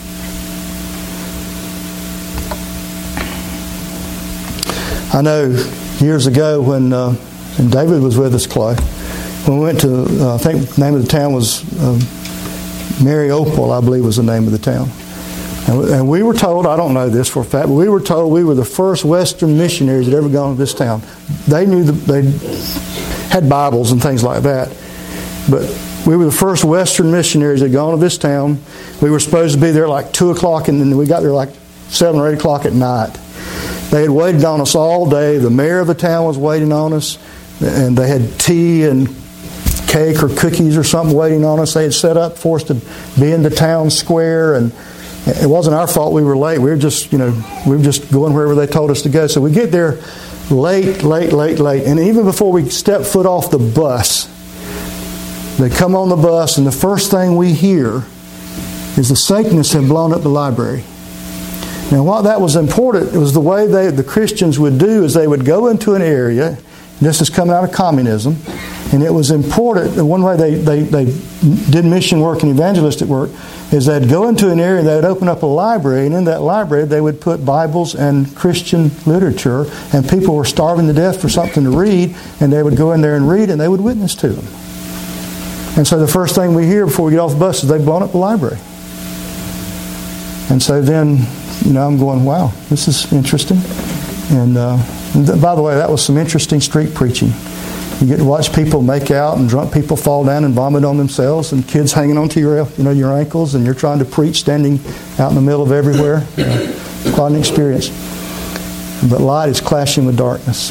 I know years ago when and David was with us, Clay, when we went to, I think the name of the town was Mariupol, I believe was the name of the town. And we were told, I don't know this for a fact, but we were told we were the first Western missionaries that ever gone to this town. They knew they had Bibles and things like that. But we were the first Western missionaries that had gone to this town. We were supposed to be there like 2 o'clock, and then we got there like 7 or 8 o'clock at night. They had waited on us all day. The mayor of the town was waiting on us, and they had tea and cake or cookies or something waiting on us. They had set up for us to be in the town square, and it wasn't our fault we were late. We were just going wherever they told us to go. So we get there late, and even before we step foot off the bus, they come on the bus, and the first thing we hear is the Satanists have blown up the library. Now, while that was important, it was the way the Christians would do is they would go into an area, this is coming out of communism, And it was important. The one way they did mission work and evangelistic work is they'd go into an area and they would open up a library, and in that library they would put Bibles and Christian literature, and people were starving to death for something to read, and they would go in there and read, and they would witness to them. And so the first thing we hear before we get off the bus is they've blown up the library. And so then, I'm going, wow, this is interesting. And by the way, that was some interesting street preaching. You get to watch people make out, and drunk people fall down and vomit on themselves, and kids hanging onto your ankles, and you're trying to preach standing out in the middle of everywhere. Quite an experience. But light is clashing with darkness.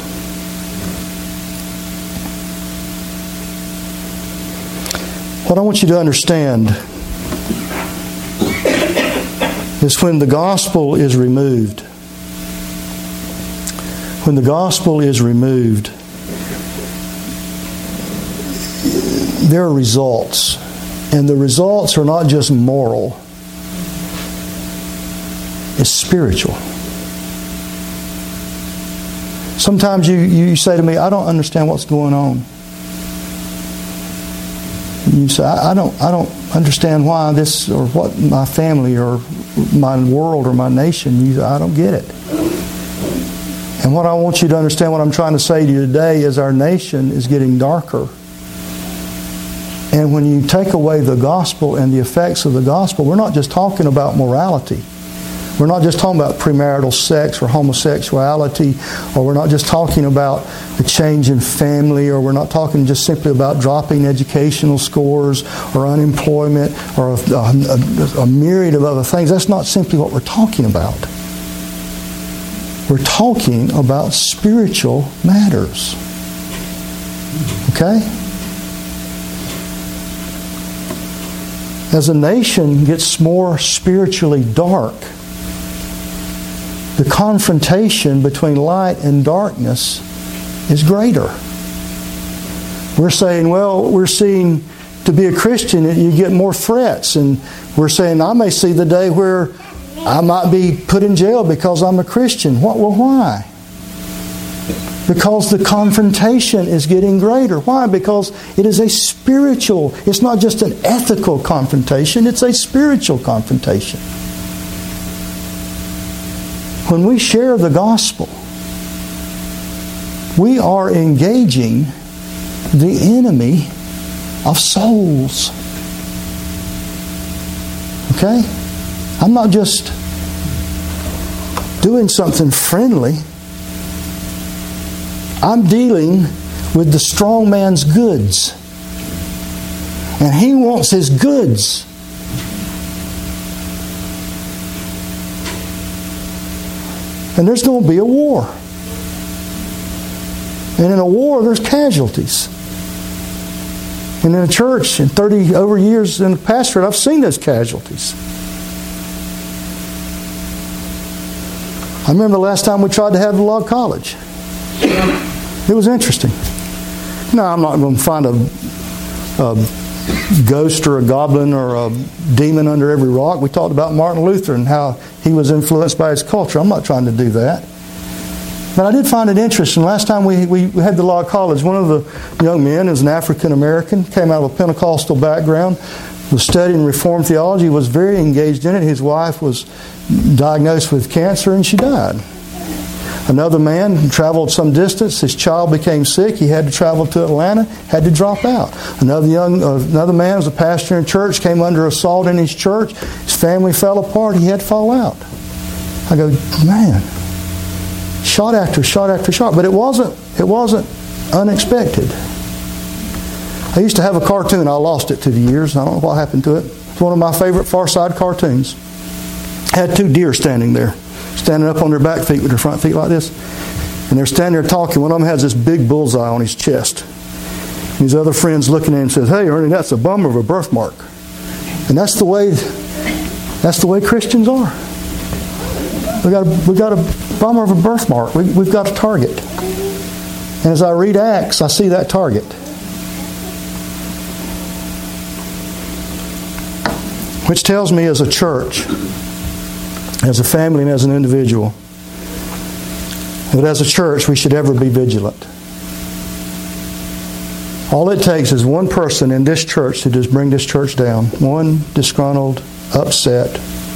What I want you to understand is when the gospel is removed, there are results. And the results are not just moral. It's spiritual. Sometimes you say to me, I don't understand what's going on. You say, I don't understand why this, or what my family or my world or my nation, you say, I don't get it. And what I want you to understand, what I'm trying to say to you today, is our nation is getting darker. And when you take away the gospel and the effects of the gospel, we're not just talking about morality. We're not just talking about premarital sex or homosexuality, or we're not just talking about a change in family, or we're not talking just simply about dropping educational scores or unemployment or a myriad of other things. That's not simply what we're talking about. We're talking about spiritual matters. Okay? As a nation gets more spiritually dark, the confrontation between light and darkness is greater. We're saying, well, we're seeing to be a Christian, you get more threats. And we're saying, I may see the day where I might be put in jail because I'm a Christian. Well, why? Because the confrontation is getting greater. Why? Because it is a spiritual, it's not just an ethical confrontation, it's a spiritual confrontation. When we share the gospel, we are engaging the enemy of souls. Okay? I'm not just doing something friendly. I'm dealing with the strong man's goods. And he wants his goods. And there's going to be a war. And in a war, there's casualties. And in a church, in 30 over years in the pastorate, I've seen those casualties. I remember the last time we tried to have the log college. It was interesting. No, I'm not going to find a ghost or a goblin or a demon under every rock. We talked about Martin Luther and how he was influenced by his culture. I'm not trying to do that. But I did find it interesting. Last time we had the log college, one of the young men is an African American, came out of a Pentecostal background, was studying Reformed theology, was very engaged in it. His wife was diagnosed with cancer and she died. Another man traveled some distance. His child became sick. He had to travel to Atlanta, had to drop out. Another man was a pastor in church, came under assault in his church. His family fell apart. He had to fall out. I go, man, shot after shot after shot. But it wasn't unexpected. I used to have a cartoon. I lost it through the years. I don't know what happened to it. It's one of my favorite Far Side cartoons. Had two deer standing there, standing up on their back feet with their front feet like this. And they're standing there talking. One of them has this big bullseye on his chest. And his other friend's looking at him and says, "Hey, Ernie, that's a bummer of a birthmark." And that's the way Christians are. We got a bummer of a birthmark. We've got a target. And as I read Acts, I see that target. Which tells me as a church, as a family and as an individual, that as a church we should ever be vigilant. All it takes is one person in this church to just bring this church down. One disgruntled, upset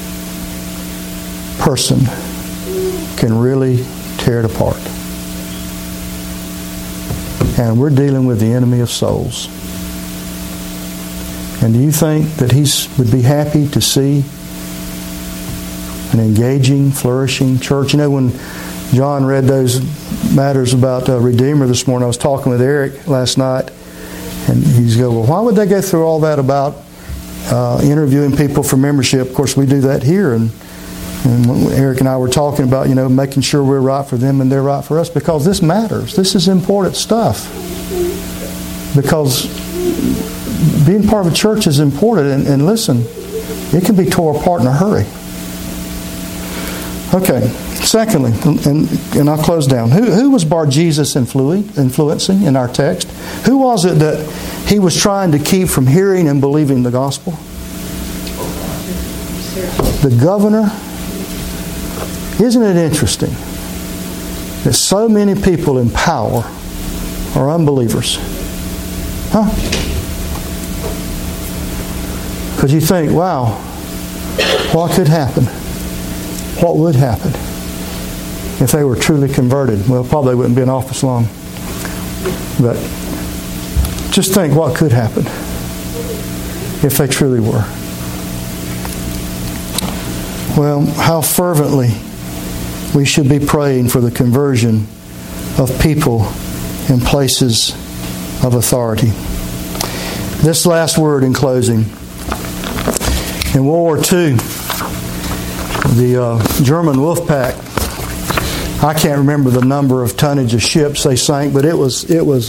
person can really tear it apart. And we're dealing with the enemy of souls. And do you think that he would be happy to see an engaging, flourishing church? You know, when John read those matters about Redeemer this morning, I was talking with Eric last night, and he's going, well, why would they go through all that about interviewing people for membership? Of course, we do that here, and Eric and I were talking about, you know, making sure we're right for them and they're right for us, because this matters. This is important stuff. Because being part of a church is important, and listen, it can be tore apart in a hurry. Okay, secondly, and I'll close down. Who was Bar-Jesus influencing in our text? Who was it that he was trying to keep from hearing and believing the gospel? The governor. Isn't it interesting that so many people in power are unbelievers? Huh? Because you think, wow, what could happen? What would happen if they were truly converted? Well, probably wouldn't be in office long. But just think what could happen if they truly were. Well, how fervently we should be praying for the conversion of people in places of authority. This last word in closing. In World War II, the German Wolfpack, I can't remember the number of tonnage of ships they sank, but it was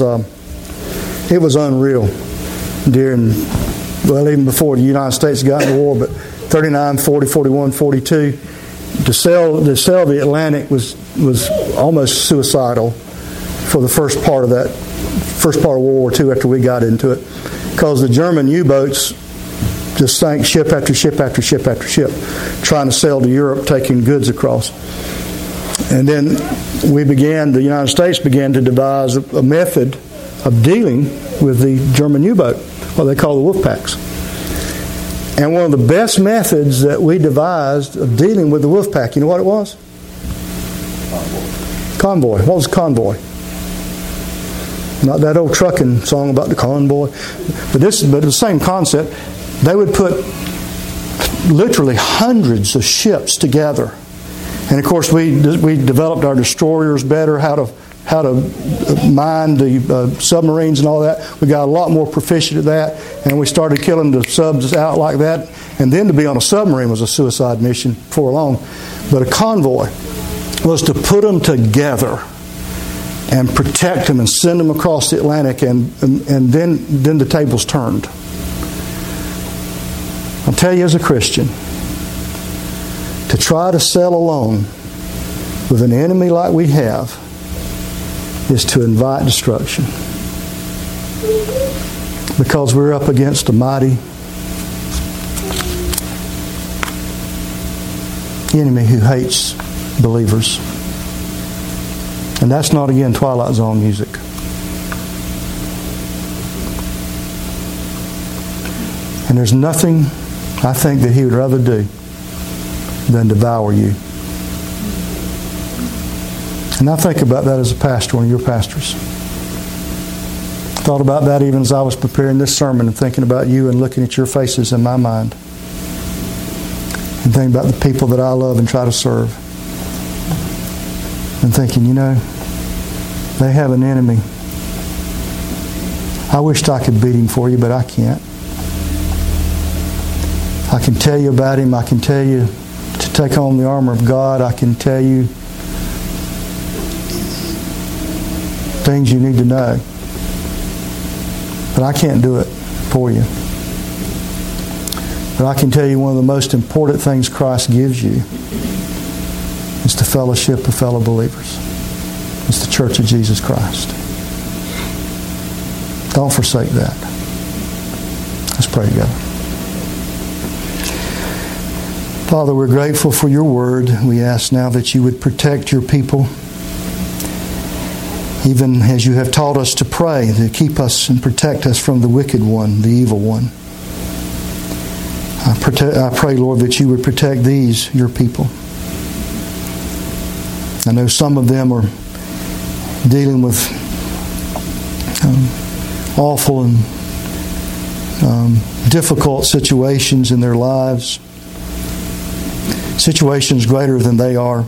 unreal during, well, even before the United States got in the war, but 39, 40, 41, 42. To sail the Atlantic was almost suicidal for the first part of World War II after we got into it, because the German U-boats just sank ship after ship after ship after ship, trying to sail to Europe, taking goods across. And then the United States began to devise a method of dealing with the German U-boat, what they call the Wolfpacks. And one of the best methods that we devised of dealing with the Wolfpack, you know what it was? Convoy. What was convoy? Not that old trucking song about the convoy, but the same concept. They would put literally hundreds of ships together, and of course we developed our destroyers better, how to mine the submarines and all that. We got a lot more proficient at that, and we started killing the subs out like that. And then to be on a submarine was a suicide mission before long. But a convoy was to put them together and protect them and send them across the Atlantic, and then the tables turned. I'll tell you, as a Christian, to try to sail alone with an enemy like we have is to invite destruction, because we're up against a mighty enemy who hates believers. And that's not, again, Twilight Zone music. And there's nothing I think that he would rather do than devour you. And I think about that as a pastor, one of your pastors. I thought about that even as I was preparing this sermon and thinking about you and looking at your faces in my mind. And thinking about the people that I love and try to serve. And thinking, you know, they have an enemy. I wished I could beat him for you, but I can't. I can tell you about him. I can tell you to take on the armor of God. I can tell you things you need to know. But I can't do it for you. But I can tell you one of the most important things Christ gives you is the fellowship of fellow believers. It's the church of Jesus Christ. Don't forsake that. Let's pray together. Father, we're grateful for your word. We ask now that you would protect your people even as you have taught us to pray, to keep us and protect us from the wicked one, the evil one. I pray, Lord, that you would protect these, your people. I know some of them are dealing with awful and difficult situations in their lives, situations greater than they are.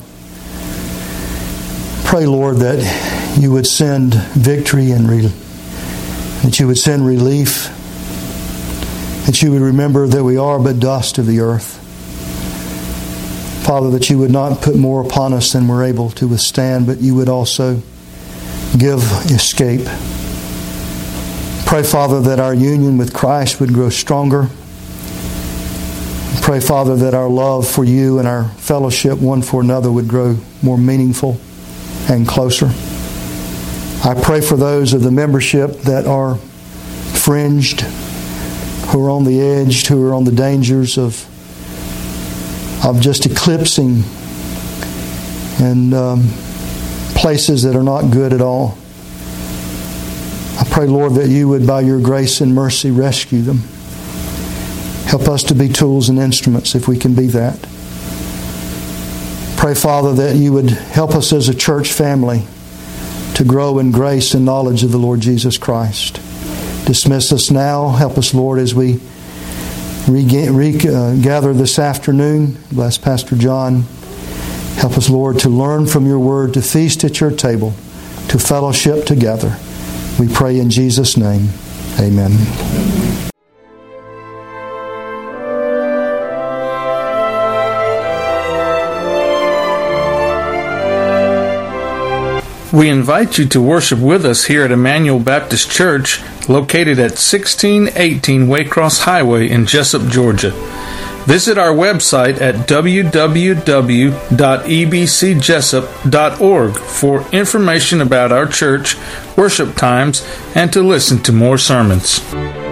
Pray, Lord, that you would send victory and that you would send relief, that you would remember that we are but dust of the earth. Father, that you would not put more upon us than we're able to withstand, but you would also give escape. Pray, Father, that our union with Christ would grow stronger. Pray, Father, that our love for you and our fellowship one for another would grow more meaningful and closer. I pray for those of the membership that are fringed, who are on the edge, who are on the dangers of just eclipsing and places that are not good at all. I pray, Lord, that you would, by your grace and mercy, rescue them. Help us to be tools and instruments if we can be that. Pray, Father, that you would help us as a church family to grow in grace and knowledge of the Lord Jesus Christ. Dismiss us now. Help us, Lord, as we gather this afternoon. Bless Pastor John. Help us, Lord, to learn from your word, to feast at your table, to fellowship together. We pray in Jesus' name. Amen. We invite you to worship with us here at Emmanuel Baptist Church, located at 1618 Waycross Highway in Jessup, Georgia. Visit our website at www.ebcjessup.org for information about our church, worship times, and to listen to more sermons.